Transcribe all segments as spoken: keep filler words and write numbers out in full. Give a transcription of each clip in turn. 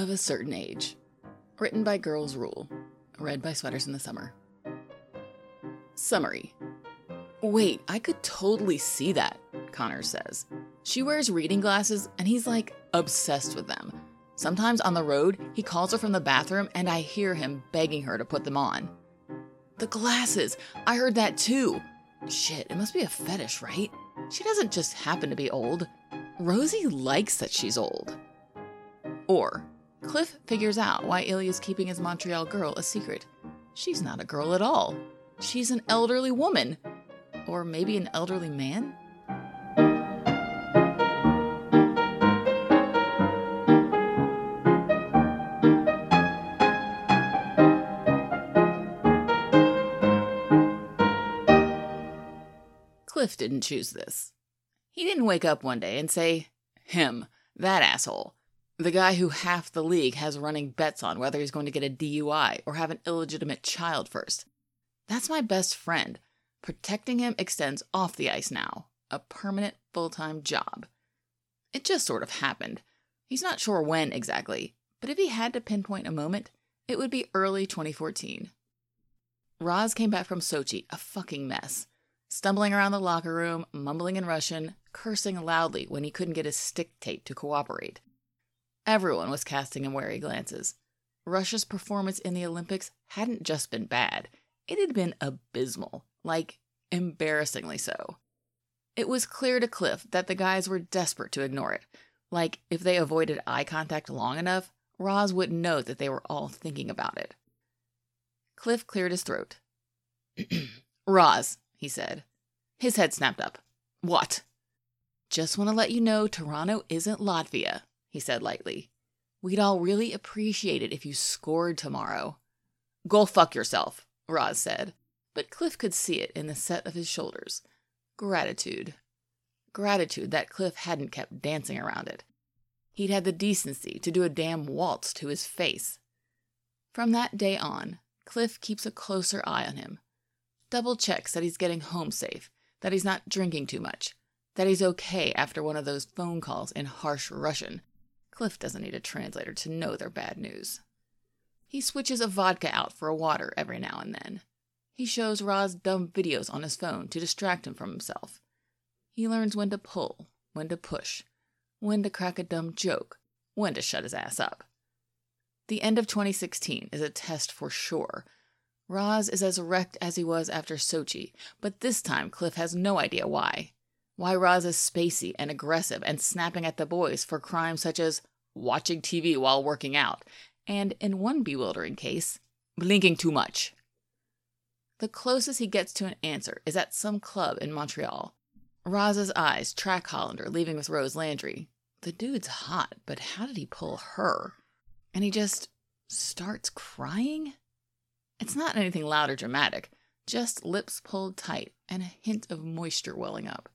of a Certain Age. Written by Girls Rule. Read by Sweaters in the Summer. Summary. Wait, I could totally see that, Connor says. She wears reading glasses and he's like obsessed with them. Sometimes on the road, he calls her from the bathroom and I hear him begging her to put them on. The glasses! I heard that too! Shit, it must be a fetish, right? She doesn't just happen to be old. Rosie likes that she's old. Or, Cliff figures out why Ilya's keeping his Montreal girl a secret. She's not a girl at all. She's an elderly woman. Or maybe an elderly man? Cliff didn't choose this. He didn't wake up one day and say, him, that asshole, the guy who half the league has running bets on whether he's going to get a D U I or have an illegitimate child first. That's my best friend. Protecting him extends off the ice now. A permanent, full-time job. It just sort of happened. He's not sure when exactly, but if he had to pinpoint a moment, it would be early twenty fourteen. Roz came back from Sochi a fucking mess. Stumbling around the locker room, mumbling in Russian, cursing loudly when he couldn't get his stick tape to cooperate. Everyone was casting him wary glances. Russia's performance in the Olympics hadn't just been bad. It had been abysmal, like embarrassingly so. It was clear to Cliff that the guys were desperate to ignore it. Like, if they avoided eye contact long enough, Roz wouldn't know that they were all thinking about it. Cliff cleared his throat. Roz, he said. His head snapped up. What? Just want to let you know Toronto isn't Latvia, he said lightly. We'd all really appreciate it if you scored tomorrow. Go fuck yourself, Roz said, but Cliff could see it in the set of his shoulders. Gratitude. Gratitude that Cliff hadn't kept dancing around it. He'd had the decency to do a damn waltz to his face. From that day on, Cliff keeps a closer eye on him. Double checks that he's getting home safe, that he's not drinking too much, that he's okay after one of those phone calls in harsh Russian. Cliff doesn't need a translator to know they're bad news. He switches a vodka out for a water every now and then. He shows Roz dumb videos on his phone to distract him from himself. He learns when to pull, when to push, when to crack a dumb joke, when to shut his ass up. The end of twenty sixteen is a test for sure. Roz is as wrecked as he was after Sochi, but this time Cliff has no idea why. Why Roz is spacey and aggressive and snapping at the boys for crimes such as watching T V while working out, and in one bewildering case, blinking too much. The closest he gets to an answer is at some club in Montreal. Roz's eyes track Hollander leaving with Rose Landry. The dude's hot, but how did he pull her? And he just starts crying? It's not anything loud or dramatic, just lips pulled tight and a hint of moisture welling up.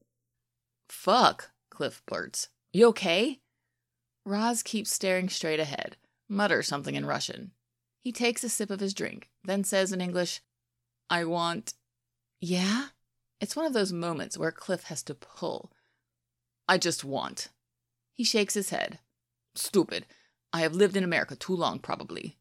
Fuck, Cliff blurts. You okay? Roz keeps staring straight ahead, mutters something in Russian. He takes a sip of his drink, then says in English, I want... Yeah? It's one of those moments where Cliff has to pull. I just want. He shakes his head. Stupid. I have lived in America too long, probably.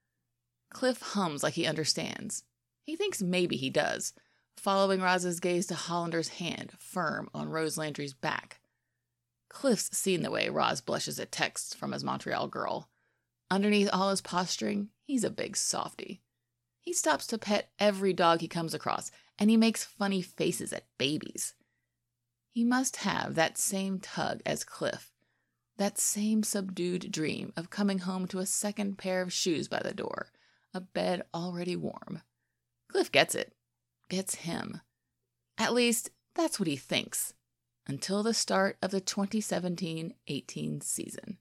Cliff hums like he understands. He thinks maybe he does, following Roz's gaze to Hollander's hand, firm on Rose Landry's back. Cliff's seen the way Roz blushes at texts from his Montreal girl. Underneath all his posturing, he's a big softy. He stops to pet every dog he comes across, and he makes funny faces at babies. He must have that same tug as Cliff, that same subdued dream of coming home to a second pair of shoes by the door, a bed already warm. Cliff gets it. Gets him. At least, that's what he thinks. Until the start of the twenty seventeen eighteen season.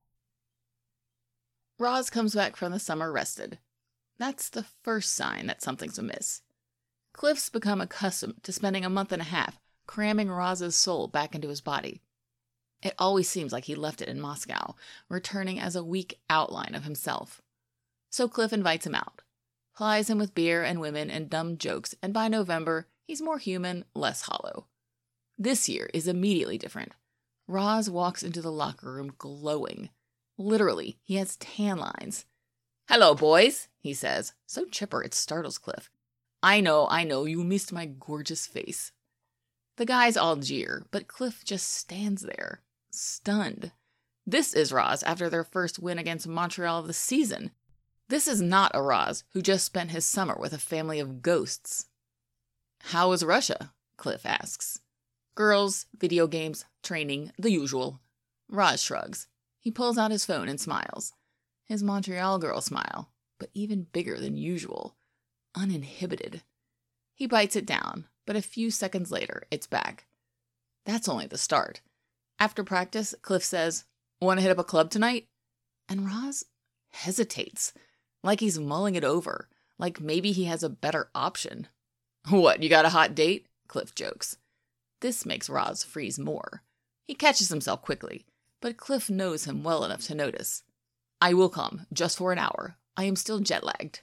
Roz comes back from the summer rested. That's the first sign that something's amiss. Cliff's become accustomed to spending a month and a half cramming Roz's soul back into his body. It always seems like he left it in Moscow, returning as a weak outline of himself. So Cliff invites him out, plies him with beer and women and dumb jokes, and by November, he's more human, less hollow. This year is immediately different. Roz walks into the locker room glowing. Literally, he has tan lines. "Hello, boys," he says, so chipper it startles Cliff. "I know, I know, you missed my gorgeous face." The guys all jeer, but Cliff just stands there, stunned. This is Roz after their first win against Montreal of the season. This is not a Roz who just spent his summer with a family of ghosts. "How was Russia?" Cliff asks. "Girls, video games, training, the usual." Roz shrugs. He pulls out his phone and smiles. His Montreal girl smile, but even bigger than usual. Uninhibited. He bites it down, but a few seconds later, it's back. That's only the start. After practice, Cliff says, "Want to hit up a club tonight?" And Roz hesitates, like he's mulling it over, like maybe he has a better option. "What, you got a hot date?" Cliff jokes. This makes Roz freeze more. He catches himself quickly, but Cliff knows him well enough to notice. "I will come, just for an hour. I am still jet-lagged."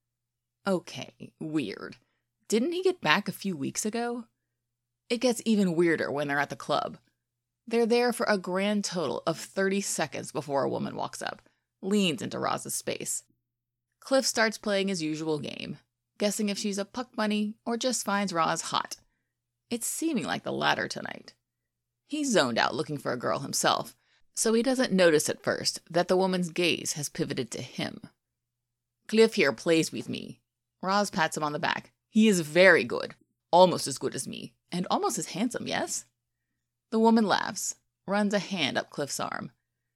Okay, weird. Didn't he get back a few weeks ago? It gets even weirder when they're at the club. They're there for a grand total of thirty seconds before a woman walks up, leans into Roz's space. Cliff starts playing his usual game, guessing if she's a puck bunny or just finds Roz hot. It's seeming like the latter tonight. He's zoned out looking for a girl himself, so he doesn't notice at first that the woman's gaze has pivoted to him. "Cliff here plays with me." Roz pats him on the back. "He is very good, almost as good as me, and almost as handsome, yes?" The woman laughs, runs a hand up Cliff's arm.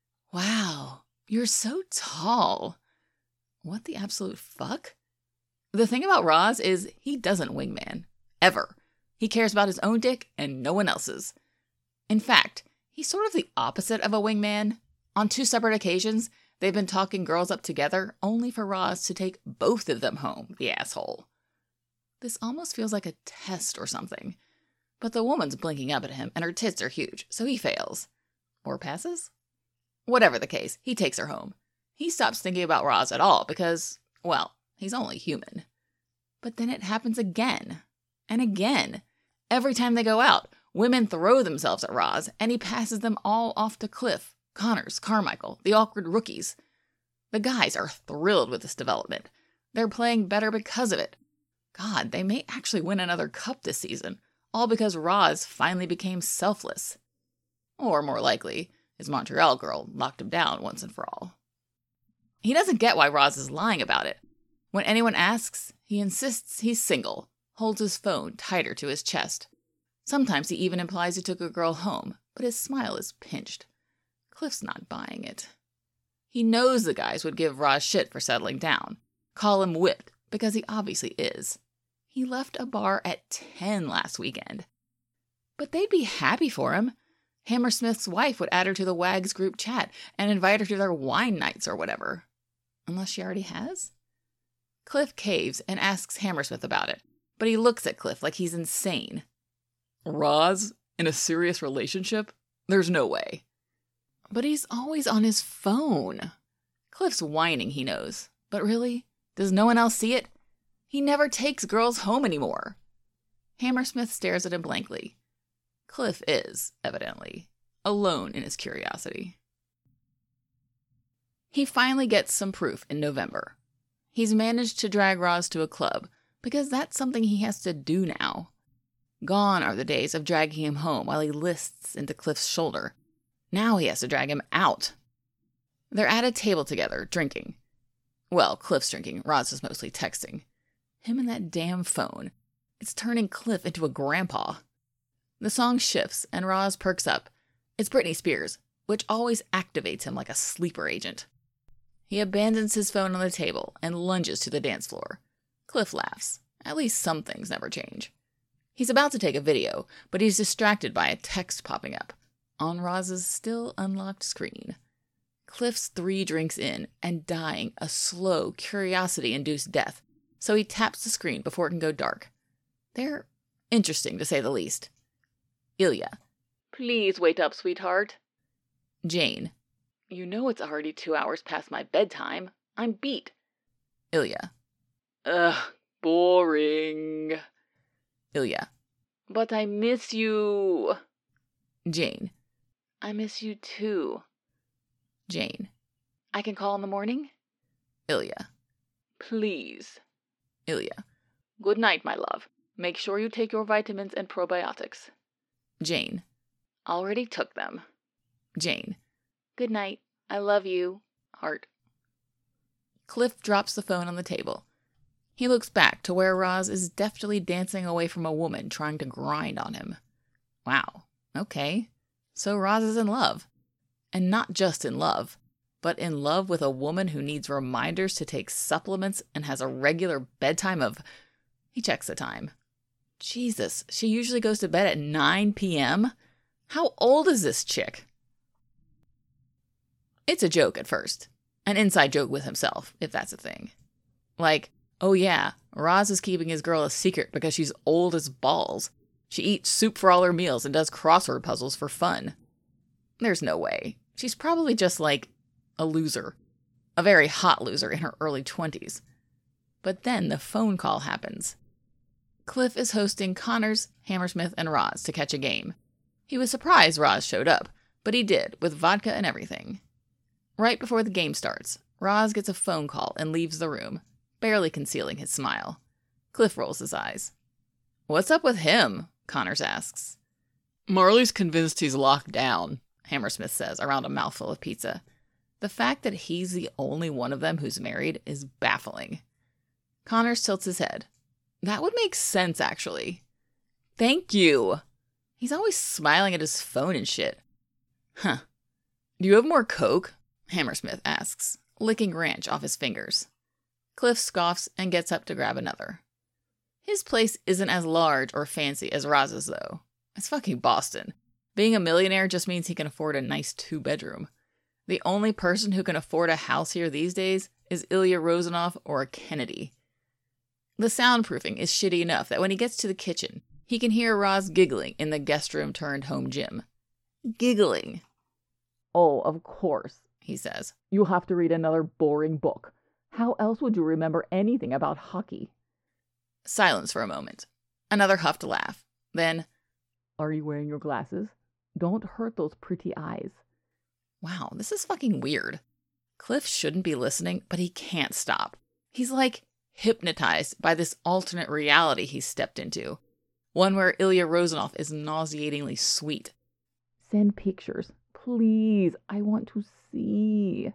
"Wow, you're so tall." What the absolute fuck? The thing about Roz is he doesn't wingman. Ever. He cares about his own dick and no one else's. In fact, he's sort of the opposite of a wingman. On two separate occasions, they've been talking girls up together, only for Roz to take both of them home, the asshole. This almost feels like a test or something. But the woman's blinking up at him, and her tits are huge, so he fails. Or passes? Whatever the case, he takes her home. He stops thinking about Roz at all because, well, he's only human. But then it happens again. And again. Every time they go out, women throw themselves at Roz, and he passes them all off to Cliff, Connors, Carmichael, the awkward rookies. The guys are thrilled with this development. They're playing better because of it. God, they may actually win another cup this season, all because Roz finally became selfless. Or, more likely, his Montreal girl locked him down once and for all. He doesn't get why Roz is lying about it. When anyone asks, he insists he's single, holds his phone tighter to his chest. Sometimes he even implies he took a girl home, but his smile is pinched. Cliff's not buying it. He knows the guys would give Roz shit for settling down, call him whipped, because he obviously is. He left a bar at ten last weekend. But they'd be happy for him. Hammersmith's wife would add her to the WAGs group chat and invite her to their wine nights or whatever. Unless she already has? Cliff caves and asks Hammersmith about it, but he looks at Cliff like he's insane. Roz? In a serious relationship? There's no way. But he's always on his phone. Cliff's whining, he knows. But really? Does no one else see it? He never takes girls home anymore. Hammersmith stares at him blankly. Cliff is, evidently, alone in his curiosity. He finally gets some proof in November. He's managed to drag Roz to a club, because that's something he has to do now. Gone are the days of dragging him home while he lists into Cliff's shoulder. Now he has to drag him out. They're at a table together, drinking. Well, Cliff's drinking, Roz is mostly texting. Him and that damn phone. It's turning Cliff into a grandpa. The song shifts, and Roz perks up. It's Britney Spears, which always activates him like a sleeper agent. He abandons his phone on the table and lunges to the dance floor. Cliff laughs. At least some things never change. He's about to take a video, but he's distracted by a text popping up on Roz's still unlocked screen. Cliff's three drinks in and dying a slow, curiosity-induced death, so he taps the screen before it can go dark. They're interesting, to say the least. Ilya. Please wait up, sweetheart. Jane. You know it's already two hours past my bedtime. I'm beat. Ilya. Ugh, boring. Ilya. But I miss you. Jane. I miss you too. Jane. I can call in the morning? Ilya. Please. Ilya. Good night, my love. Make sure you take your vitamins and probiotics. Jane. Already took them. Jane. Good night. I love you. Heart. Cliff drops the phone on the table. He looks back to where Roz is deftly dancing away from a woman trying to grind on him. Wow. Okay. So Roz is in love. And not just in love, but in love with a woman who needs reminders to take supplements and has a regular bedtime of... He checks the time. Jesus, she usually goes to bed at nine p.m.? How old is this chick? It's a joke at first. An inside joke with himself, if that's a thing. Like, oh yeah, Roz is keeping his girl a secret because she's old as balls. She eats soup for all her meals and does crossword puzzles for fun. There's no way. She's probably just like a loser. A very hot loser in her early twenties. But then the phone call happens. Cliff is hosting Connors, Hammersmith, and Roz to catch a game. He was surprised Roz showed up, but he did, with vodka and everything. Right before the game starts, Roz gets a phone call and leaves the room, barely concealing his smile. Cliff rolls his eyes. What's up with him? Connors asks. Marley's convinced he's locked down, Hammersmith says around a mouthful of pizza. The fact that he's the only one of them who's married is baffling. Connors tilts his head. That would make sense, actually. Thank you. He's always smiling at his phone and shit. Huh. Do you have more Coke? Hammersmith asks, licking ranch off his fingers. Cliff scoffs and gets up to grab another. His place isn't as large or fancy as Roz's, though. It's fucking Boston. Being a millionaire just means he can afford a nice two-bedroom. The only person who can afford a house here these days is Ilya Rozanov or a Kennedy. The soundproofing is shitty enough that when he gets to the kitchen, he can hear Roz giggling in the guest room turned home gym. Giggling. Oh, of course, he says. You have to read another boring book. How else would you remember anything about hockey? Silence for a moment. Another huffed laugh. Then, are you wearing your glasses? Don't hurt those pretty eyes. Wow, this is fucking weird. Cliff shouldn't be listening, but he can't stop. He's like hypnotized by this alternate reality he's stepped into. One where Ilya Rozanov is nauseatingly sweet. Send pictures. Please, I want to see.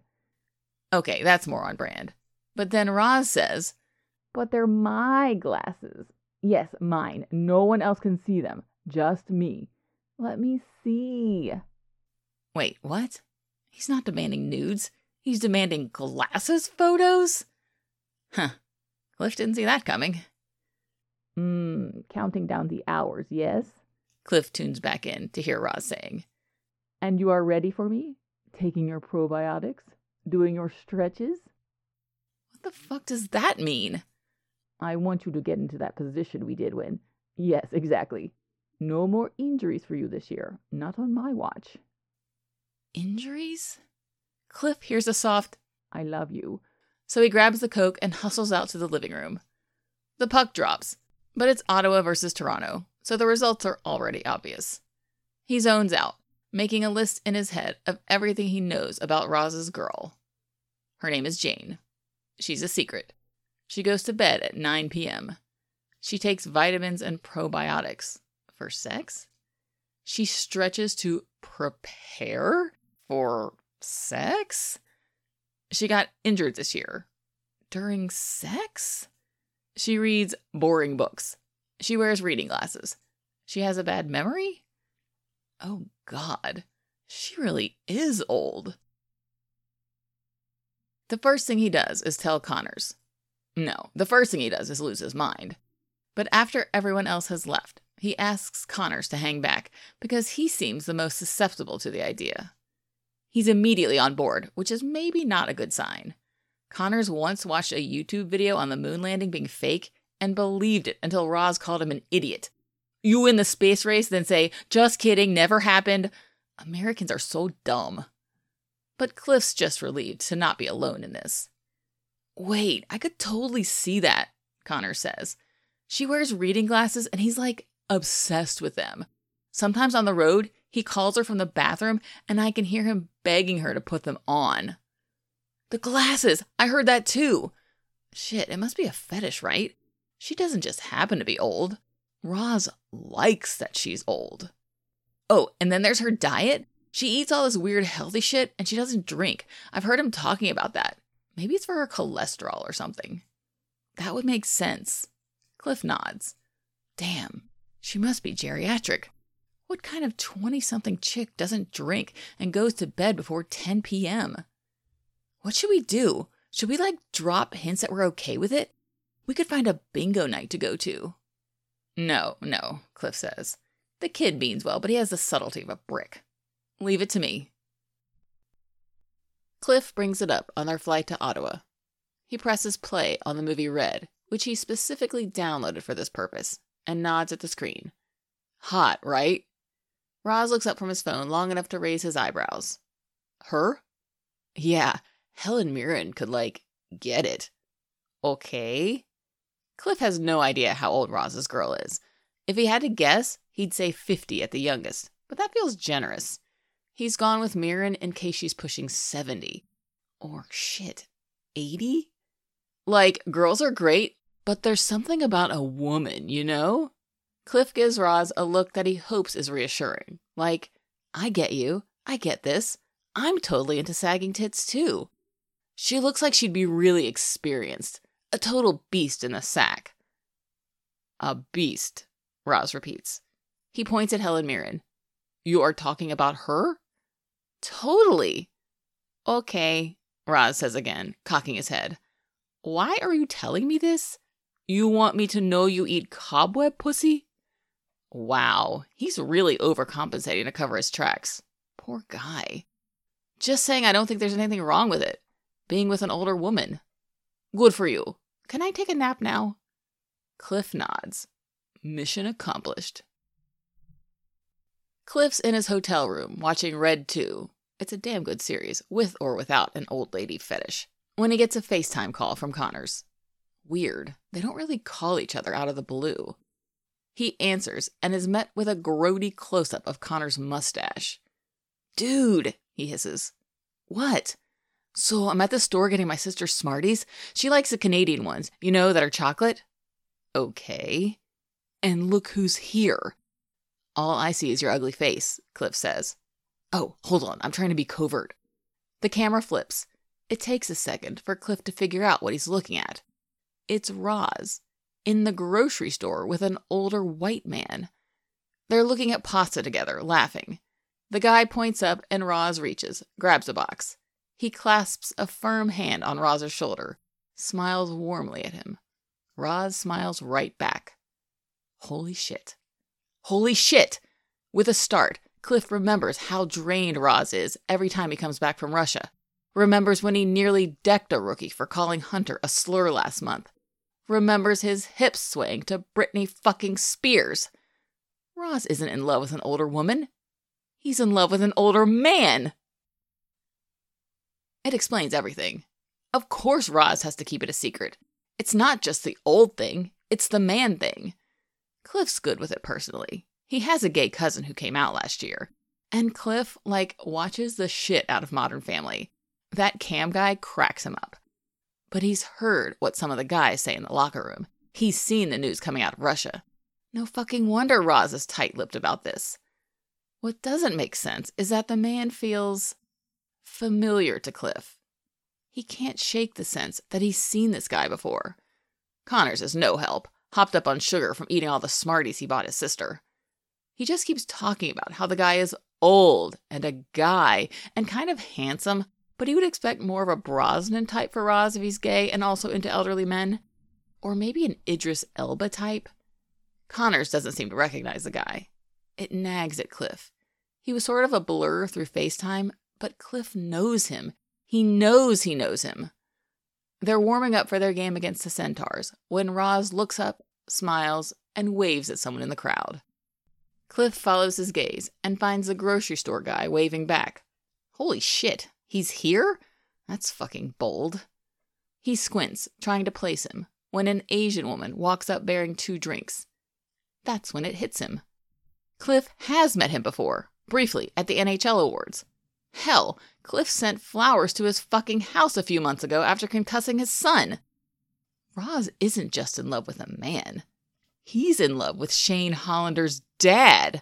Okay, that's more on brand. But then Roz says, but they're my glasses. Yes, mine. No one else can see them. Just me. Let me see. Wait, what? He's not demanding nudes. He's demanding glasses photos? Huh. Cliff didn't see that coming. Hmm, counting down the hours, yes? Cliff tunes back in to hear Roz saying. And you are ready for me? Taking your probiotics? Doing your stretches? What the fuck does that mean? I want you to get into that position we did when... Yes, exactly. No more injuries for you this year. Not on my watch. Injuries? Cliff hears a soft, I love you. So he grabs the Coke and hustles out to the living room. The puck drops, but it's Ottawa versus Toronto, so the results are already obvious. He zones out, making a list in his head of everything he knows about Roz's girl. Her name is Jane. She's a secret. She goes to bed at nine p.m. She takes vitamins and probiotics. For sex? She stretches to prepare for sex? She got injured this year. During sex? She reads boring books. She wears reading glasses. She has a bad memory? Oh, God. She really is old. The first thing he does is tell Connors. No, the first thing he does is lose his mind. But after everyone else has left, he asks Connors to hang back because he seems the most susceptible to the idea. He's immediately on board, which is maybe not a good sign. Connors once watched a YouTube video on the moon landing being fake and believed it until Roz called him an idiot. You win the space race, then say, just kidding, never happened. Americans are so dumb. But Cliff's just relieved to not be alone in this. Wait, I could totally see that, Connors says. She wears reading glasses and he's like obsessed with them. Sometimes on the road, he calls her from the bathroom and I can hear him begging her to put them on. The glasses! I heard that too! Shit, it must be a fetish, right? She doesn't just happen to be old. Roz likes that she's old. Oh, and then there's her diet. She eats all this weird healthy shit and she doesn't drink. I've heard him talking about that. Maybe it's for her cholesterol or something. That would make sense. Cliff nods. Damn, she must be geriatric. What kind of twenty-something chick doesn't drink and goes to bed before ten p.m.? What should we do? Should we, like, drop hints that we're okay with it? We could find a bingo night to go to. No, no, Cliff says. The kid means well, but he has the subtlety of a brick. Leave it to me. Cliff brings it up on their flight to Ottawa. He presses play on the movie Red, which he specifically downloaded for this purpose, and nods at the screen. Hot, right? Roz looks up from his phone long enough to raise his eyebrows. Her? Yeah, Helen Mirren could, like, get it. Okay. Cliff has no idea how old Roz's girl is. If he had to guess, he'd say fifty at the youngest, but that feels generous. He's gone with Mirren in case she's pushing seventy. Or, shit, eighty? Like, girls are great, but there's something about a woman, you know? Cliff gives Roz a look that he hopes is reassuring. Like, I get you. I get this. I'm totally into sagging tits, too. She looks like she'd be really experienced. A total beast in the sack. A beast, Roz repeats. He points at Helen Mirren. You are talking about her? Totally. Okay, Roz says again, cocking his head. Why are you telling me this? You want me to know you eat cobweb pussy? Wow, he's really overcompensating to cover his tracks. Poor guy. Just saying I don't think there's anything wrong with it. Being with an older woman. Good for you. Can I take a nap now? Cliff nods. Mission accomplished. Cliff's in his hotel room, watching Red two. It's a damn good series, with or without an old lady fetish. When he gets a FaceTime call from Connors. Weird. They don't really call each other out of the blue. He answers and is met with a grody close-up of Connor's mustache. Dude, he hisses. What? So I'm at the store getting my sister Smarties. She likes the Canadian ones, you know, that are chocolate. Okay. And look who's here. All I see is your ugly face, Cliff says. Oh, hold on, I'm trying to be covert. The camera flips. It takes a second for Cliff to figure out what he's looking at. It's Roz, in the grocery store with an older white man. They're looking at pasta together, laughing. The guy points up and Roz reaches, grabs a box. He clasps a firm hand on Roz's shoulder, smiles warmly at him. Roz smiles right back. Holy shit. Holy shit! With a start, Cliff remembers how drained Roz is every time he comes back from Russia. Remembers when he nearly decked a rookie for calling Hunter a slur last month. Remembers his hips swaying to Britney fucking Spears. Roz isn't in love with an older woman. He's in love with an older man. It explains everything. Of course Roz has to keep it a secret. It's not just the old thing, it's the man thing. Cliff's good with it personally. He has a gay cousin who came out last year. And Cliff, like, watches the shit out of Modern Family. That Cam guy cracks him up. But he's heard what some of the guys say in the locker room. He's seen the news coming out of Russia. No fucking wonder Roz is tight-lipped about this. What doesn't make sense is that the man feels familiar to Cliff. He can't shake the sense that he's seen this guy before. Connors is no help, hopped up on sugar from eating all the Smarties he bought his sister. He just keeps talking about how the guy is old and a guy and kind of handsome, but he would expect more of a Brosnan type for Roz if he's gay and also into elderly men. Or maybe an Idris Elba type. Connors doesn't seem to recognize the guy. It nags at Cliff. He was sort of a blur through FaceTime, but Cliff knows him. He knows he knows him. They're warming up for their game against the Centaurs when Roz looks up, smiles, and waves at someone in the crowd. Cliff follows his gaze and finds the grocery store guy waving back. Holy shit, he's here? That's fucking bold. He squints, trying to place him, when an Asian woman walks up bearing two drinks. That's when it hits him. Cliff has met him before, briefly, at the N H L Awards. Hell, Cliff sent flowers to his fucking house a few months ago after concussing his son. Roz isn't just in love with a man. He's in love with Shane Hollander's dad.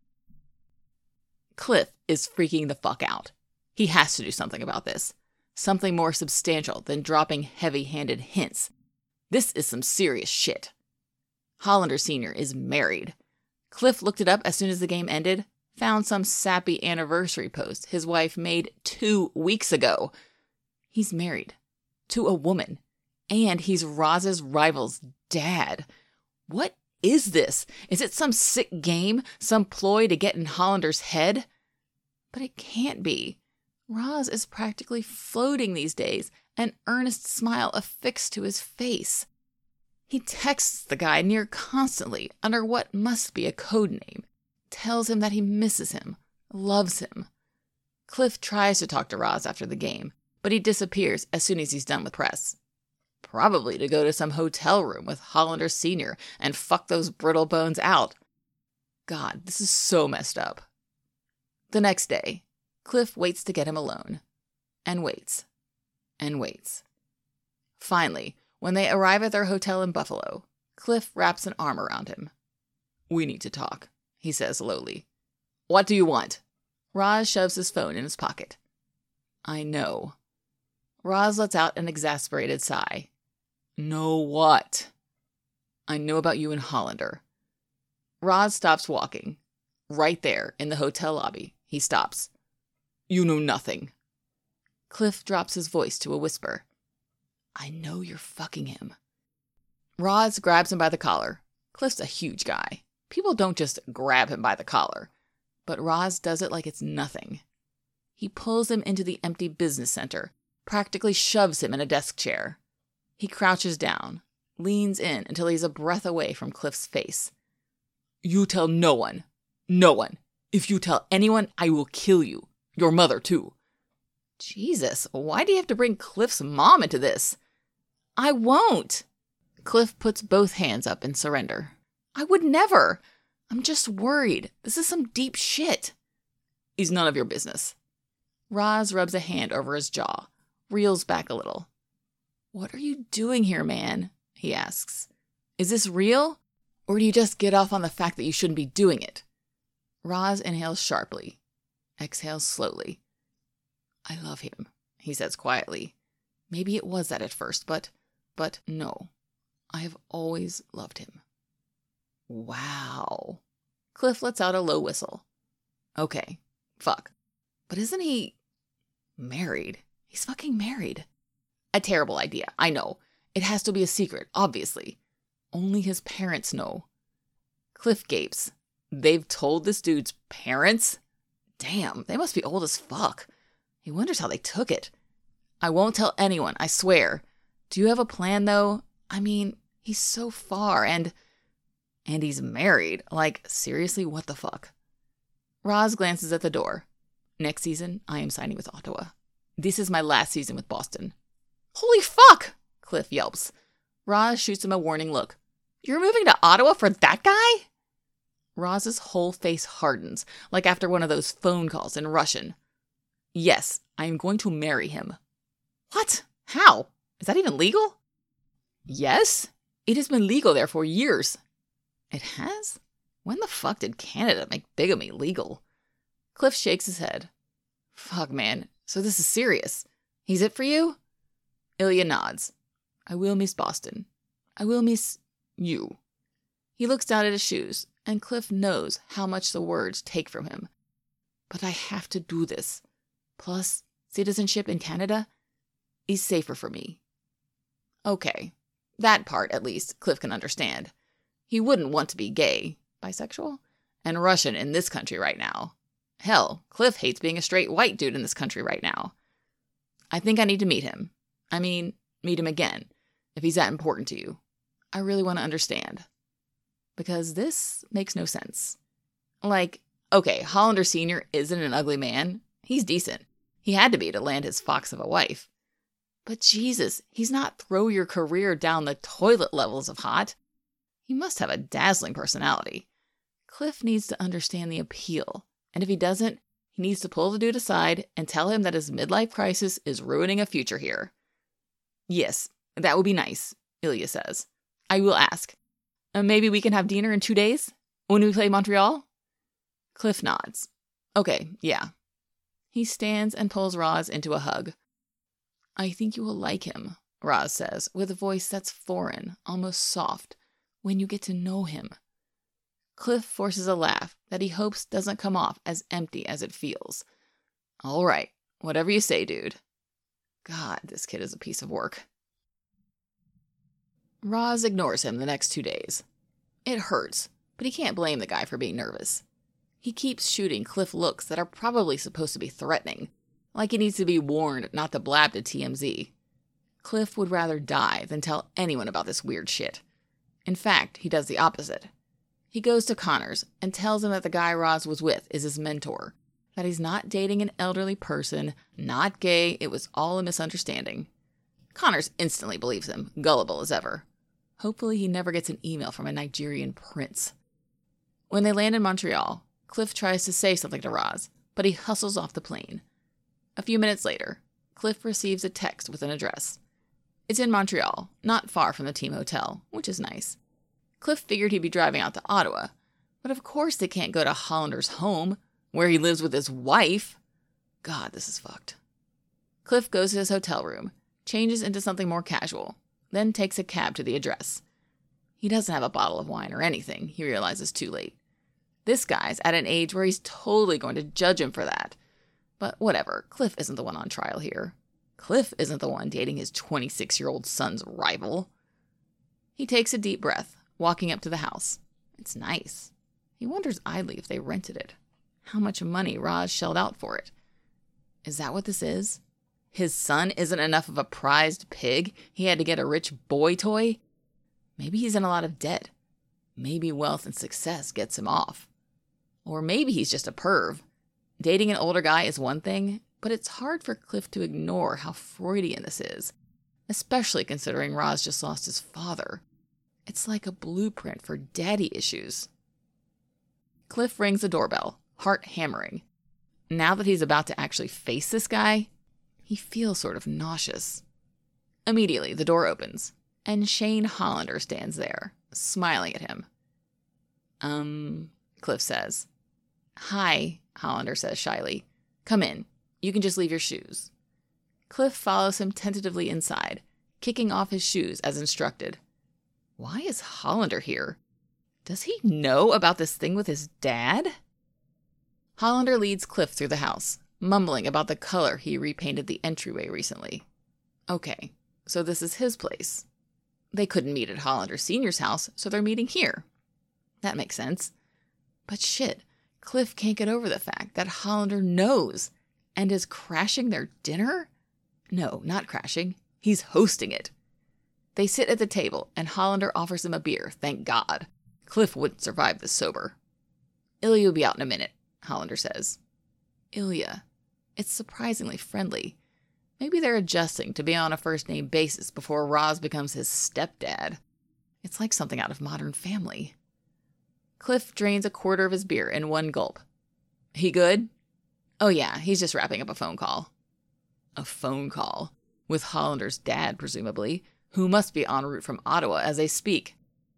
Cliff is freaking the fuck out. He has to do something about this. Something more substantial than dropping heavy-handed hints. This is some serious shit. Hollander Senior is married. Cliff looked it up as soon as the game ended, found some sappy anniversary post his wife made two weeks ago. He's married to a woman, and he's Roz's rival's dad. What is this? Is it some sick game, some ploy to get in Hollander's head? But it can't be. Roz is practically floating these days, an earnest smile affixed to his face. He texts the guy near constantly under what must be a code name, tells him that he misses him, loves him. Cliff tries to talk to Roz after the game, but he disappears as soon as he's done with press. Probably to go to some hotel room with Hollander Senior and fuck those brittle bones out. God, this is so messed up. The next day, Cliff waits to get him alone. And waits. And waits. Finally, when they arrive at their hotel in Buffalo, Cliff wraps an arm around him. "We need to talk," he says lowly. "What do you want?" Roz shoves his phone in his pocket. "I know." Roz lets out an exasperated sigh. "Know what?" "I know about you and Hollander." Roz stops walking. Right there, in the hotel lobby, he stops. "You know nothing." Cliff drops his voice to a whisper. "I know you're fucking him." Roz grabs him by the collar. Cliff's a huge guy. People don't just grab him by the collar. But Roz does it like it's nothing. He pulls him into the empty business center, practically shoves him in a desk chair. He crouches down, leans in until he's a breath away from Cliff's face. "You tell no one. No one. If you tell anyone, I will kill you. Your mother, too." Jesus, why do you have to bring Cliff's mom into this? "I won't." Cliff puts both hands up in surrender. "I would never. I'm just worried. This is some deep shit." "It's none of your business." Roz rubs a hand over his jaw, reels back a little. "What are you doing here, man?" he asks. "Is this real? Or do you just get off on the fact that you shouldn't be doing it?" Roz inhales sharply, exhales slowly. "I love him," he says quietly. "Maybe it was that at first, but, but no. I have always loved him." Wow. Cliff lets out a low whistle. Okay, fuck. But isn't he married? He's fucking married. A terrible idea, I know. It has to be a secret, obviously. Only his parents know. Cliff gapes. They've told this dude's parents? Damn, they must be old as fuck. He wonders how they took it. "I won't tell anyone, I swear. Do you have a plan, though? I mean, he's so far, and... And he's married. Like, seriously, what the fuck?" Roz glances at the door. "Next season, I am signing with Ottawa. This is my last season with Boston." "Holy fuck!" Cliff yelps. Roz shoots him a warning look. "You're moving to Ottawa for that guy?" Roz's whole face hardens, like after one of those phone calls in Russian. "Yes, I am going to marry him." "What? How? Is that even legal?" "Yes. It has been legal there for years." "It has? When the fuck did Canada make bigamy legal?" Cliff shakes his head. "Fuck, man. So this is serious. He's it for you?" Ilya nods. "I will miss Boston. I will miss you." He looks down at his shoes, and Cliff knows how much the words take from him. "But I have to do this. Plus, citizenship in Canada is safer for me." Okay. That part, at least, Cliff can understand. He wouldn't want to be gay, bisexual, and Russian in this country right now. Hell, Cliff hates being a straight white dude in this country right now. "I think I need to meet him. I mean, meet him again, if he's that important to you. I really want to understand. Because this makes no sense. Like, okay, Hollander Senior isn't an ugly man. He's decent. He had to be to land his fox of a wife. But Jesus, he's not throw your career down the toilet levels of hot. He must have a dazzling personality. Cliff needs to understand the appeal, and if he doesn't, He needs to pull the dude aside and tell him that his midlife crisis is ruining a future here. Yes, that would be nice, Ilya says. I will ask. Uh, maybe we can have dinner in two days? When we play Montreal? Cliff nods. Okay, yeah. He stands and pulls Roz into a hug. I think you will like him, Roz says, with a voice that's foreign, almost soft, when you get to know him. Cliff forces a laugh that he hopes doesn't come off as empty as it feels. All right, whatever you say, dude. God, this kid is a piece of work. Roz ignores him the next two days. It hurts, but he can't blame the guy for being nervous. He keeps shooting Cliff looks that are probably supposed to be threatening, like he needs to be warned not to blab to T M Z. Cliff would rather die than tell anyone about this weird shit. In fact, he does the opposite. He goes to Connors and tells him that the guy Roz was with is his mentor, that he's not dating an elderly person, not gay, it was all a misunderstanding. Connors instantly believes him, gullible as ever. Hopefully he never gets an email from a Nigerian prince. When they land in Montreal, Cliff tries to say something to Roz, but he hustles off the plane. A few minutes later, Cliff receives a text with an address. It's in Montreal, not far from the team hotel, which is nice. Cliff figured he'd be driving out to Ottawa, but of course they can't go to Hollander's home, where he lives with his wife. God, this is fucked. Cliff goes to his hotel room, changes into something more casual, then takes a cab to the address. He doesn't have a bottle of wine or anything, he realizes too late. This guy's at an age where he's totally going to judge him for that. But whatever, Cliff isn't the one on trial here. Cliff isn't the one dating his twenty-six-year-old son's rival. He takes a deep breath, walking up to the house. It's nice. He wonders idly if they rented it. How much money Roz shelled out for it. Is that what this is? His son isn't enough of a prized pig he had to get a rich boy toy? Maybe he's in a lot of debt. Maybe wealth and success gets him off. Or maybe he's just a perv. Dating an older guy is one thing, but it's hard for Cliff to ignore how Freudian this is, especially considering Roz just lost his father. It's like a blueprint for daddy issues. Cliff rings the doorbell, heart hammering. Now that he's about to actually face this guy, he feels sort of nauseous. Immediately, the door opens, and Shane Hollander stands there, smiling at him. Um, Cliff says. Hi, Hollander says shyly. Come in. You can just leave your shoes. Cliff follows him tentatively inside, kicking off his shoes as instructed. Why is Hollander here? Does he know about this thing with his dad? Hollander leads Cliff through the house, mumbling about the color he repainted the entryway recently. Okay, so this is his place. They couldn't meet at Hollander Senior's house, so they're meeting here. That makes sense. But shit, Cliff can't get over the fact that Hollander knows and is crashing their dinner? No, not crashing. He's hosting it. They sit at the table, and Hollander offers him a beer, thank God. Cliff wouldn't survive this sober. Ilya will be out in a minute, Hollander says. Ilya. It's surprisingly friendly. Maybe they're adjusting to be on a first-name basis before Roz becomes his stepdad. It's like something out of Modern Family. Cliff drains a quarter of his beer in one gulp. He good? Oh yeah, he's just wrapping up a phone call. A phone call. With Hollander's dad, presumably, who must be en route from Ottawa as they speak.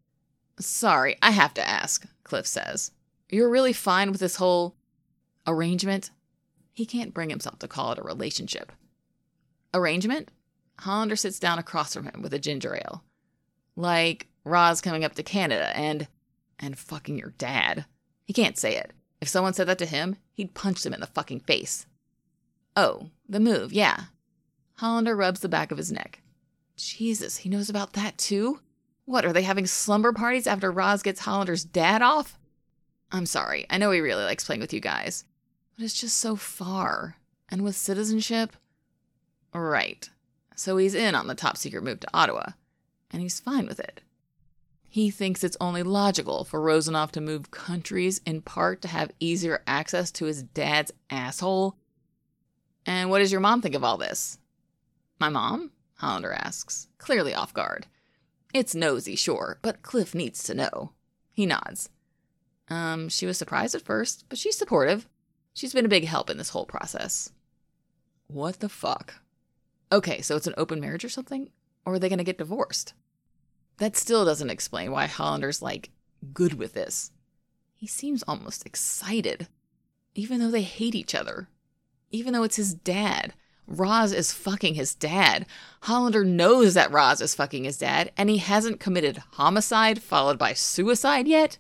Sorry, I have to ask, Cliff says. You're really fine with this whole arrangement? He can't bring himself to call it a relationship. Arrangement? Hollander sits down across from him with a ginger ale. Like Roz coming up to Canada and... and fucking your dad. He can't say it. If someone said that to him, he'd punch them in the fucking face. Oh, the move, yeah. Hollander rubs the back of his neck. Jesus, he knows about that too? What, are they having slumber parties after Roz gets Hollander's dad off? I'm sorry, I know he really likes playing with you guys. But it's just so far. And with citizenship? Right. So he's in on the top secret move to Ottawa. And he's fine with it. He thinks it's only logical for Rozanov to move countries in part to have easier access to his dad's asshole. And what does your mom think of all this? My mom? Hollander asks, clearly off guard. It's nosy, sure, but Cliff needs to know. He nods. Um, she was surprised at first, but she's supportive. She's been a big help in this whole process. What the fuck? Okay, so it's an open marriage or something? Or are they going to get divorced? That still doesn't explain why Hollander's, like, good with this. He seems almost excited. Even though they hate each other. Even though it's his dad. Roz is fucking his dad. Hollander knows that Roz is fucking his dad, and he hasn't committed homicide followed by suicide yet?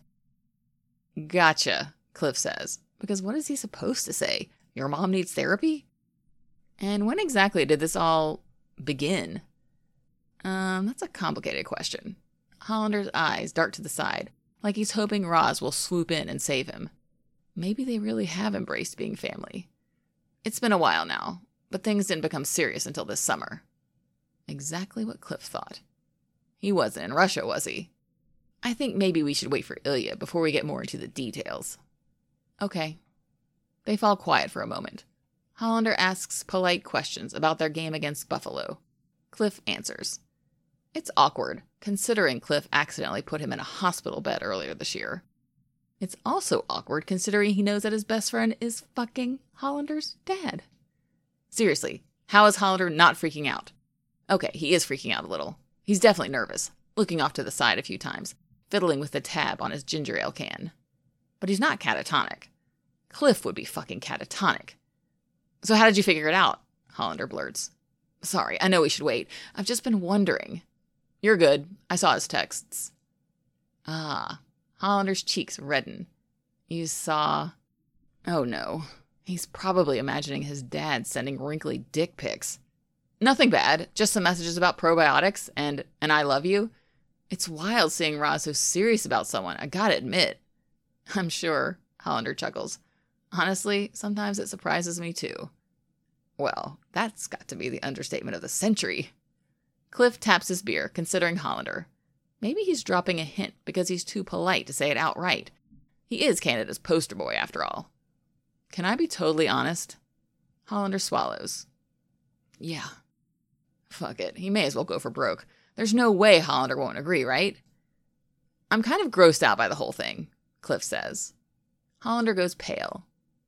Gotcha, Cliff says. Because what is he supposed to say? Your mom needs therapy? And when exactly did this all begin? Um, that's a complicated question. Hollander's eyes dart to the side, like he's hoping Roz will swoop in and save him. Maybe they really have embraced being family. It's been a while now, but things didn't become serious until this summer. Exactly what Cliff thought. He wasn't in Russia, was he? I think maybe we should wait for Ilya before we get more into the details. Okay. They fall quiet for a moment. Hollander asks polite questions about their game against Buffalo. Cliff answers. It's awkward, considering Cliff accidentally put him in a hospital bed earlier this year. It's also awkward considering he knows that his best friend is fucking Hollander's dad. Seriously, how is Hollander not freaking out? Okay, he is freaking out a little. He's definitely nervous, looking off to the side a few times, fiddling with the tab on his ginger ale can. But he's not catatonic. Cliff would be fucking catatonic. So how did you figure it out? Hollander blurts. Sorry, I know we should wait. I've just been wondering. You're good. I saw his texts. Ah. Hollander's cheeks redden. You saw... Oh no. He's probably imagining his dad sending wrinkly dick pics. Nothing bad. Just some messages about probiotics and and I love you. It's wild seeing Roz so serious about someone, I gotta admit. I'm sure. Hollander chuckles. Honestly, sometimes it surprises me too. Well, that's got to be the understatement of the century. Cliff taps his beer, considering Hollander. Maybe he's dropping a hint because he's too polite to say it outright. He is Canada's poster boy, after all. Can I be totally honest? Hollander swallows. Yeah. Fuck it. He may as well go for broke. There's no way Hollander won't agree, right? I'm kind of grossed out by the whole thing, Cliff says. Hollander goes pale.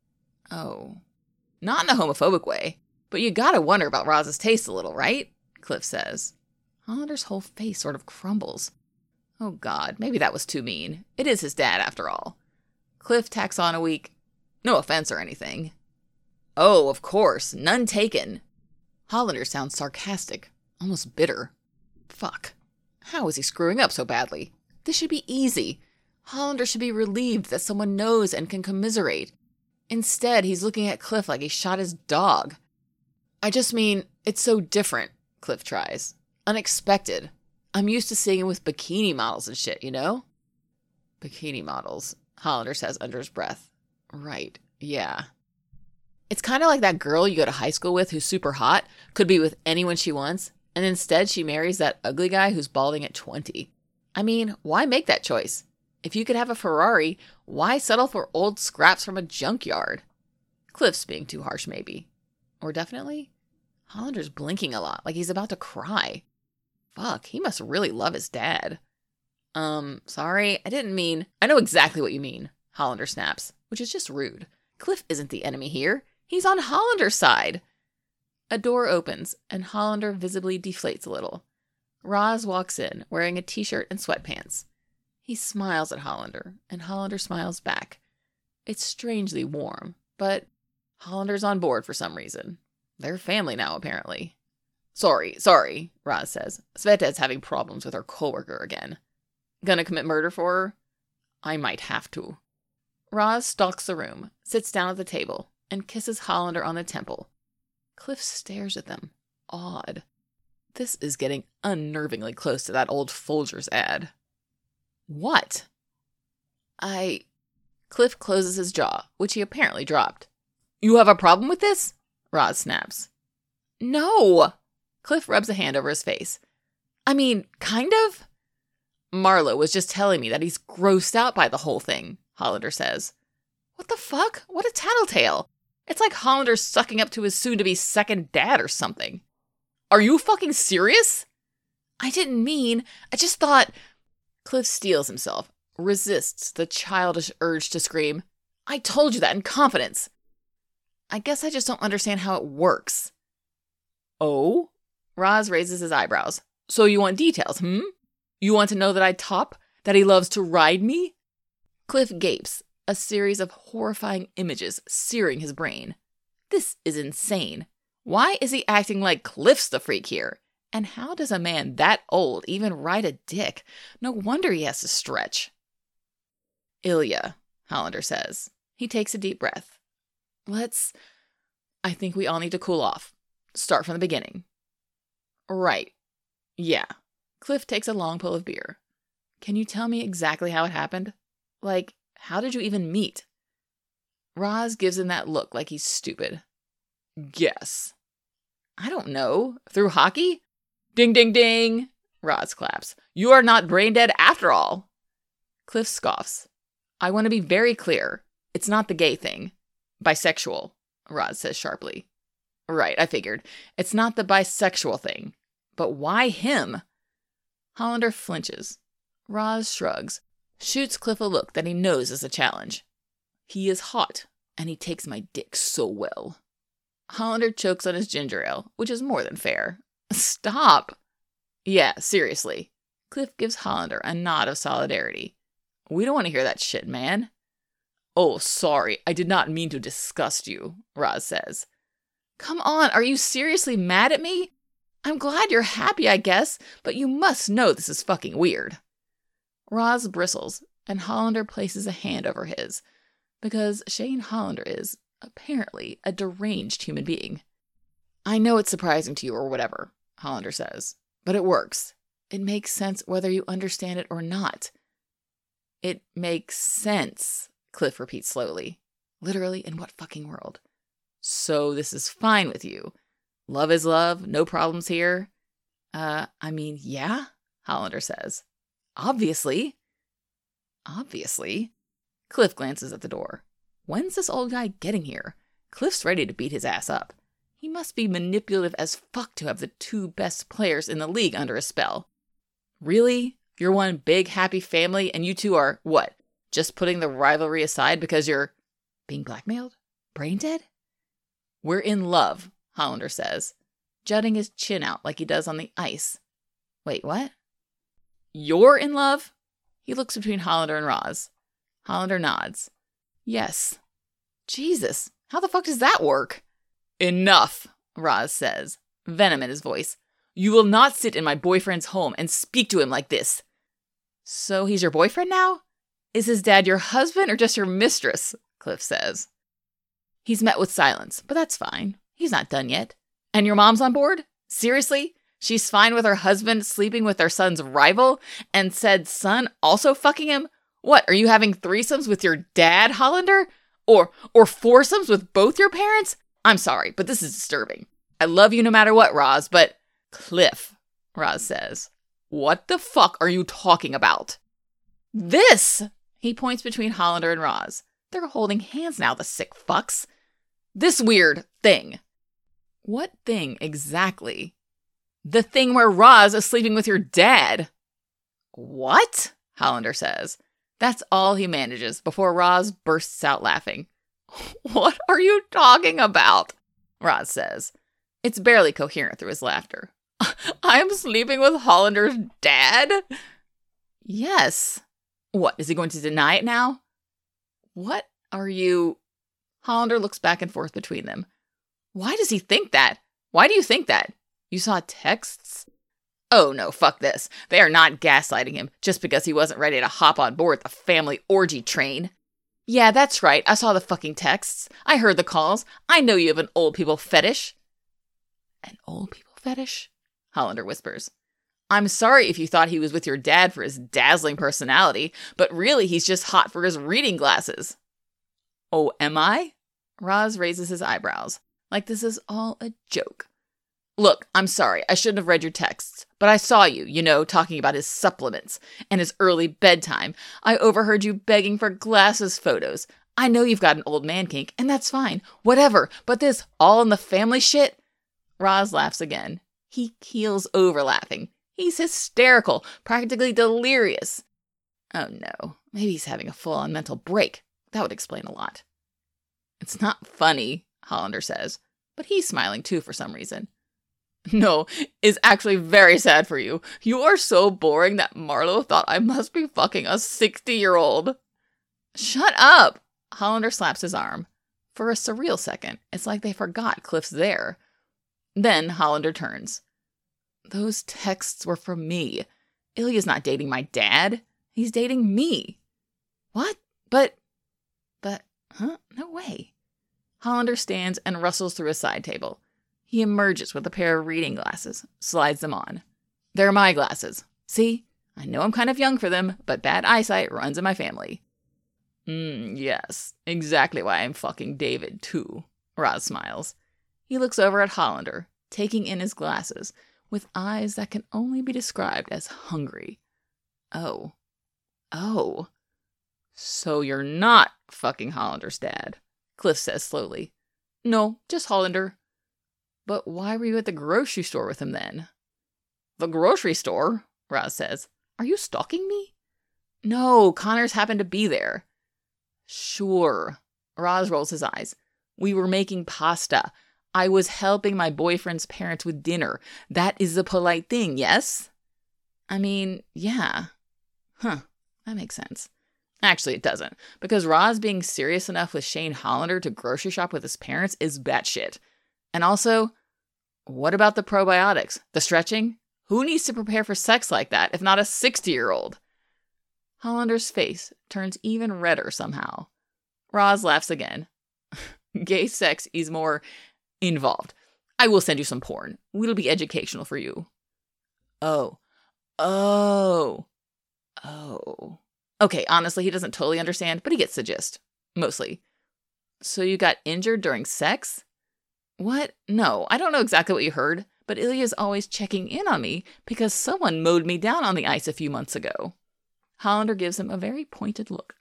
Oh. Not in a homophobic way, but you gotta wonder about Roz's taste a little, right? Cliff says. Hollander's whole face sort of crumbles. Oh God, maybe that was too mean. It is his dad, after all. Cliff tacks on a weak, no offense or anything. Oh, of course, none taken. Hollander sounds sarcastic, almost bitter. Fuck. How is he screwing up so badly? This should be easy. Hollander should be relieved that someone knows and can commiserate. Instead, he's looking at Cliff like he shot his dog. I just mean, it's so different, Cliff tries. Unexpected. I'm used to seeing him with bikini models and shit, you know? Bikini models, Hollander says under his breath. Right, yeah. It's kind of like that girl you go to high school with who's super hot, could be with anyone she wants, and instead she marries that ugly guy who's balding at twenty. I mean, why make that choice? If you could have a Ferrari, why settle for old scraps from a junkyard? Cliff's being too harsh, maybe. Or definitely? Hollander's blinking a lot, like he's about to cry. Fuck, he must really love his dad. Um, sorry, I didn't mean... I know exactly what you mean, Hollander snaps, which is just rude. Cliff isn't the enemy here. He's on Hollander's side. A door opens, and Hollander visibly deflates a little. Roz walks in, wearing a t-shirt and sweatpants. He smiles at Hollander, and Hollander smiles back. It's strangely warm, but Hollander's on board for some reason. They're family now, apparently. Sorry, sorry, Roz says. Svetad's having problems with her coworker again. Gonna commit murder for her? I might have to. Roz stalks the room, sits down at the table, and kisses Hollander on the temple. Cliff stares at them, awed. This is getting unnervingly close to that old Folgers ad. What? I... Cliff closes his jaw, which he apparently dropped. You have a problem with this? Roz snaps. No! Cliff rubs a hand over his face. I mean, kind of? Marlo was just telling me that he's grossed out by the whole thing, Hollander says. What the fuck? What a tattletale. It's like Hollander's sucking up to his soon-to-be second dad or something. Are you fucking serious? I didn't mean... I just thought... Cliff steels himself, resists the childish urge to scream, I told you that in confidence. I guess I just don't understand how it works. Oh? Roz raises his eyebrows. So you want details, hmm? You want to know that I top? That he loves to ride me? Cliff gapes, a series of horrifying images searing his brain. This is insane. Why is he acting like Cliff's the freak here? And how does a man that old even ride a dick? No wonder he has to stretch. Ilya, Hollander says. He takes a deep breath. Let's... I think we all need to cool off. Start from the beginning. Right. Yeah. Cliff takes a long pull of beer. Can you tell me exactly how it happened? Like, how did you even meet? Roz gives him that look like he's stupid. Guess. I don't know. Through hockey? Ding, ding, ding. Roz claps. You are not brain dead after all. Cliff scoffs. I want to be very clear. It's not the gay thing. Bisexual, Roz says sharply. Right, I figured. It's not the bisexual thing. But why him? Hollander flinches. Roz shrugs, shoots Cliff a look that he knows is a challenge. He is hot, and he takes my dick so well. Hollander chokes on his ginger ale, which is more than fair. Stop! Yeah, seriously. Cliff gives Hollander a nod of solidarity. We don't want to hear that shit, man. Oh, sorry, I did not mean to disgust you, Roz says. Come on, are you seriously mad at me? I'm glad you're happy, I guess, but you must know this is fucking weird. Roz bristles, and Hollander places a hand over his, because Shane Hollander is, apparently, a deranged human being. I know it's surprising to you or whatever, Hollander says, but it works. It makes sense whether you understand it or not. It makes sense, Cliff repeats slowly. Literally, in what fucking world? So this is fine with you. Love is love, no problems here. Uh, I mean, yeah, Hollander says. Obviously. Obviously. Cliff glances at the door. When's this old guy getting here? Cliff's ready to beat his ass up. He must be manipulative as fuck to have the two best players in the league under his spell. Really? You're one big happy family and you two are, what, just putting the rivalry aside because you're being blackmailed? Brain dead? We're in love, Hollander says, jutting his chin out like he does on the ice. Wait, what? You're in love? He looks between Hollander and Roz. Hollander nods. Yes. Jesus, how the fuck does that work? Enough, Roz says, venom in his voice. You will not sit in my boyfriend's home and speak to him like this. So he's your boyfriend now? Is his dad your husband or just your mistress? Cliff says. He's met with silence, but that's fine. He's not done yet. And your mom's on board? Seriously? She's fine with her husband sleeping with their son's rival and said son also fucking him? What, are you having threesomes with your dad, Hollander? Or or foursomes with both your parents? I'm sorry, but this is disturbing. I love you no matter what, Roz, but... Cliff, Roz says. What the fuck are you talking about? This! He points between Hollander and Roz. They're holding hands now, the sick fucks. This weird thing. What thing exactly? The thing where Roz is sleeping with your dad. What? Hollander says. That's all he manages before Roz bursts out laughing. What are you talking about? Roz says. It's barely coherent through his laughter. I'm sleeping with Hollander's dad? Yes. What, is he going to deny it now? What are you... Hollander looks back and forth between them. Why does he think that? Why do you think that? You saw texts? Oh no, fuck this. They are not gaslighting him just because he wasn't ready to hop on board the family orgy train. Yeah, that's right. I saw the fucking texts. I heard the calls. I know you have an old people fetish. An old people fetish? Hollander whispers. I'm sorry if you thought he was with your dad for his dazzling personality, but really he's just hot for his reading glasses. Oh, am I? Roz raises his eyebrows, like this is all a joke. Look, I'm sorry, I shouldn't have read your texts, but I saw you, you know, talking about his supplements and his early bedtime. I overheard you begging for glasses photos. I know you've got an old man kink, and that's fine, whatever, but this all in the family shit? Roz laughs again. He keels over laughing. He's hysterical, practically delirious. Oh no, maybe he's having a full-on mental break. That would explain a lot. It's not funny, Hollander says, but he's smiling too for some reason. No, it's actually very sad for you. You are so boring that Marlo thought I must be fucking a sixty-year-old. Shut up! Hollander slaps his arm. For a surreal second, it's like they forgot Cliff's there. Then Hollander turns. Those texts were from me. Ilya's not dating my dad. He's dating me. What? But... But... Huh? No way. Hollander stands and rustles through a side table. He emerges with a pair of reading glasses, slides them on. They're my glasses. See? I know I'm kind of young for them, but bad eyesight runs in my family. Hmm, yes. Exactly why I'm fucking David, too. Roz smiles. He looks over at Hollander, taking in his glasses, with eyes that can only be described as hungry. Oh. Oh. So you're not fucking Hollander's dad, Cliff says slowly. No, just Hollander. But why were you at the grocery store with him then? The grocery store? Roz says. Are you stalking me? No, Connors happened to be there. Sure. Roz rolls his eyes. We were making pasta. I was helping my boyfriend's parents with dinner. That is the polite thing, yes? I mean, yeah. Huh, that makes sense. Actually, it doesn't, because Roz being serious enough with Shane Hollander to grocery shop with his parents is batshit. And also, what about the probiotics? The stretching? Who needs to prepare for sex like that if not a sixty-year-old? Hollander's face turns even redder somehow. Roz laughs again. Gay sex is more involved. I will send you some porn. It'll be educational for you. Oh. Oh. Oh. Okay, honestly, he doesn't totally understand, but he gets the gist. Mostly. So you got injured during sex? What? No, I don't know exactly what you heard, but Ilya's always checking in on me because someone mowed me down on the ice a few months ago. Hollander gives him a very pointed look.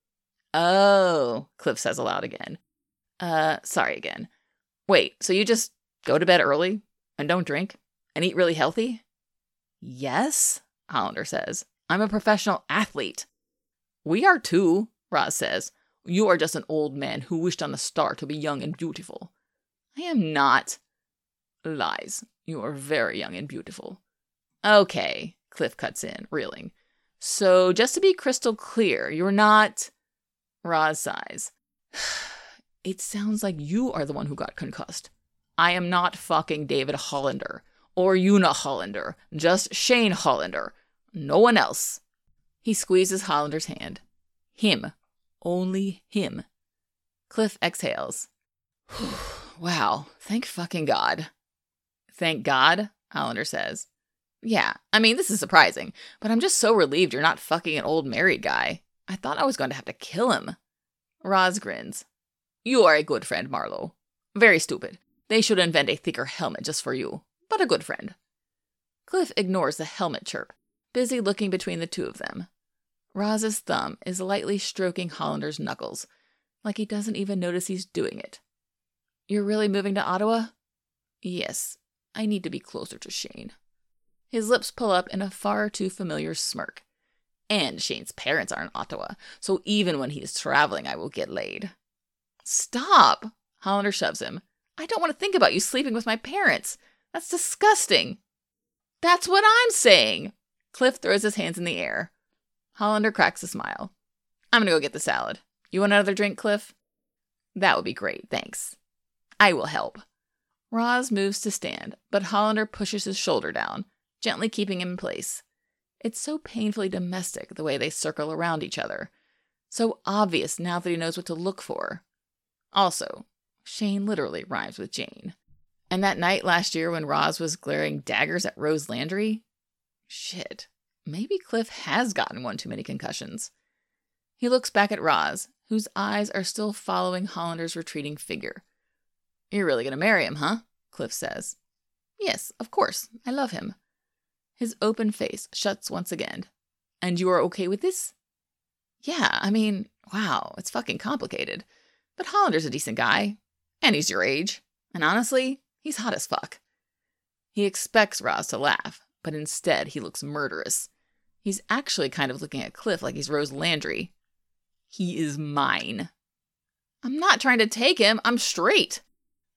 Oh, Cliff says aloud again. Uh, sorry again. Wait, so you just go to bed early and don't drink and eat really healthy? Yes, Hollander says. I'm a professional athlete. We are too, Roz says. You are just an old man who wished on a star to be young and beautiful. I am not. Lies. You are very young and beautiful. Okay, Cliff cuts in, reeling. So, just to be crystal clear, you're not... Roz sighs. It sounds like you are the one who got concussed. I am not fucking David Hollander, or Una Hollander, just Shane Hollander. No one else. He squeezes Hollander's hand. Him. Only him. Cliff exhales. Wow, thank fucking God. Thank God, Hollander says. Yeah, I mean, this is surprising, but I'm just so relieved you're not fucking an old married guy. I thought I was going to have to kill him. Roz grins. You are a good friend, Marlo. Very stupid. They should invent a thicker helmet just for you, but a good friend. Cliff ignores the helmet chirp, busy looking between the two of them. Roz's thumb is lightly stroking Hollander's knuckles, like he doesn't even notice he's doing it. You're really moving to Ottawa? Yes, I need to be closer to Shane. His lips pull up in a far too familiar smirk. And Shane's parents are in Ottawa, so even when he's traveling, I will get laid. Stop! Hollander shoves him. I don't want to think about you sleeping with my parents. That's disgusting. That's what I'm saying. Cliff throws his hands in the air. Hollander cracks a smile. I'm going to go get the salad. You want another drink, Cliff? That would be great, thanks. I will help. Roz moves to stand, but Hollander pushes his shoulder down, gently keeping him in place. It's so painfully domestic the way they circle around each other. So obvious now that he knows what to look for. Also, Shane literally rhymes with Jane. And that night last year when Roz was glaring daggers at Rose Landry? Shit, maybe Cliff has gotten one too many concussions. He looks back at Roz, whose eyes are still following Hollander's retreating figure. You're really gonna marry him, huh? Cliff says. Yes, of course. I love him. His open face shuts once again. And you are okay with this? Yeah, I mean, wow, it's fucking complicated. But Hollander's a decent guy. And he's your age. And honestly, he's hot as fuck. He expects Roz to laugh, but instead he looks murderous. He's actually kind of looking at Cliff like he's Rose Landry. He is mine. I'm not trying to take him. I'm straight.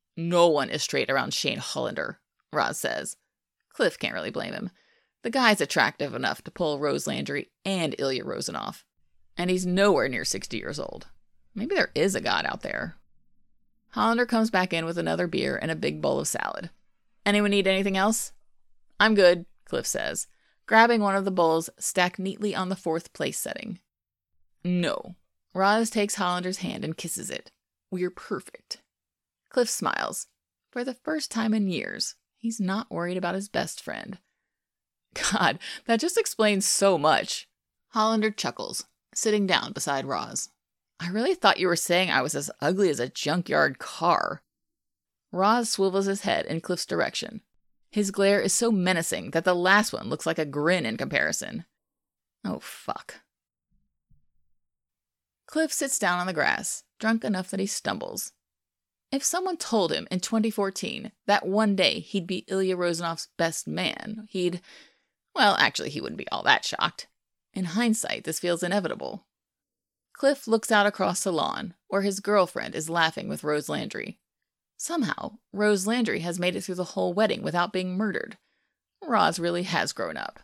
No one is straight around Shane Hollander, Roz says. Cliff can't really blame him. The guy's attractive enough to pull Rose Landry and Ilya Rozanov. And he's nowhere near sixty years old. Maybe there is a god out there. Hollander comes back in with another beer and a big bowl of salad. Anyone need anything else? I'm good, Cliff says, grabbing one of the bowls stacked neatly on the fourth place setting. No. Roz takes Hollander's hand and kisses it. We're perfect. Cliff smiles. For the first time in years, he's not worried about his best friend. God, that just explains so much. Hollander chuckles, sitting down beside Roz. I really thought you were saying I was as ugly as a junkyard car. Roz swivels his head in Cliff's direction. His glare is so menacing that the last one looks like a grin in comparison. Oh, fuck. Cliff sits down on the grass, drunk enough that he stumbles. If someone told him in twenty fourteen that one day he'd be Ilya Rozanov's best man, he'd... Well, actually, he wouldn't be all that shocked. In hindsight, this feels inevitable. Cliff looks out across the lawn, where his girlfriend is laughing with Rose Landry. Somehow, Rose Landry has made it through the whole wedding without being murdered. Roz really has grown up.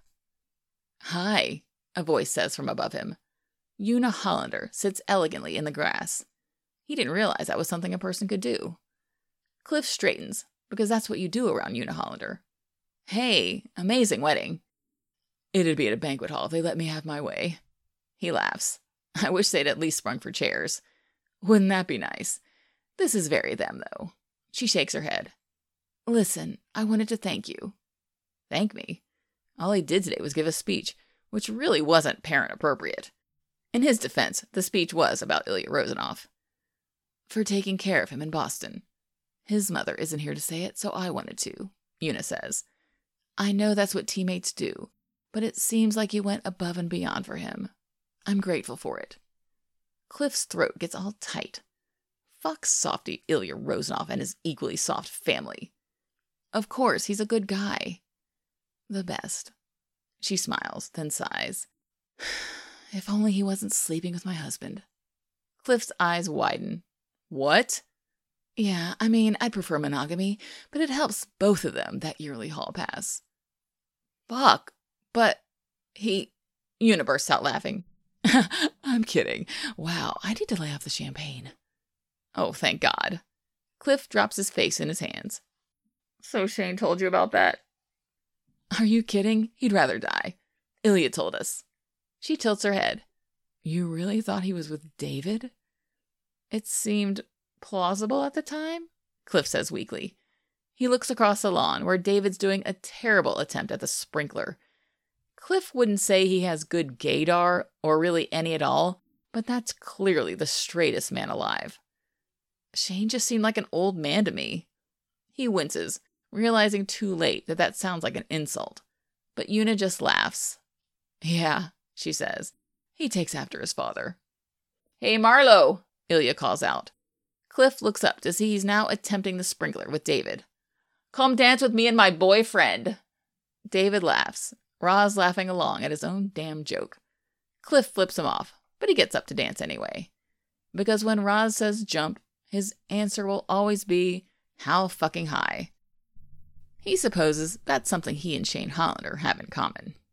Hi, a voice says from above him. Una Hollander sits elegantly in the grass. He didn't realize that was something a person could do. Cliff straightens, because that's what you do around Una Hollander. Hey, amazing wedding. It'd be at a banquet hall if they let me have my way. He laughs. I wish they'd at least sprung for chairs. Wouldn't that be nice? This is very them, though. She shakes her head. Listen, I wanted to thank you. Thank me? All he did today was give a speech, which really wasn't parent appropriate. In his defense, the speech was about Ilya Rozanov. For taking care of him in Boston. His mother isn't here to say it, so I wanted to, Una says. I know that's what teammates do, but it seems like you went above and beyond for him. I'm grateful for it. Cliff's throat gets all tight. Fuck softy Ilya Rozanov and his equally soft family. Of course, he's a good guy. The best. She smiles, then sighs. If only he wasn't sleeping with my husband. Cliff's eyes widen. What? Yeah, I mean, I'd prefer monogamy, but it helps both of them, that yearly hall pass. Fuck, but he... Una bursts out laughing. I'm kidding. Wow, I need to lay off the champagne. Oh, thank God. Cliff drops his face in his hands. So Shane told you about that? Are you kidding? He'd rather die. Ilya told us. She tilts her head. You really thought he was with David? It seemed plausible at the time, Cliff says weakly. He looks across the lawn where David's doing a terrible attempt at the sprinkler. Cliff wouldn't say he has good gaydar, or really any at all, but that's clearly the straightest man alive. Shane just seemed like an old man to me. He winces, realizing too late that that sounds like an insult. But Una just laughs. Yeah, she says. He takes after his father. Hey, Marlo, Ilya calls out. Cliff looks up to see he's now attempting the sprinkler with David. Come dance with me and my boyfriend. David laughs, Roz laughing along at his own damn joke. Cliff flips him off, but he gets up to dance anyway. Because when Roz says jump, his answer will always be, how fucking high. He supposes that's something he and Shane Hollander have in common.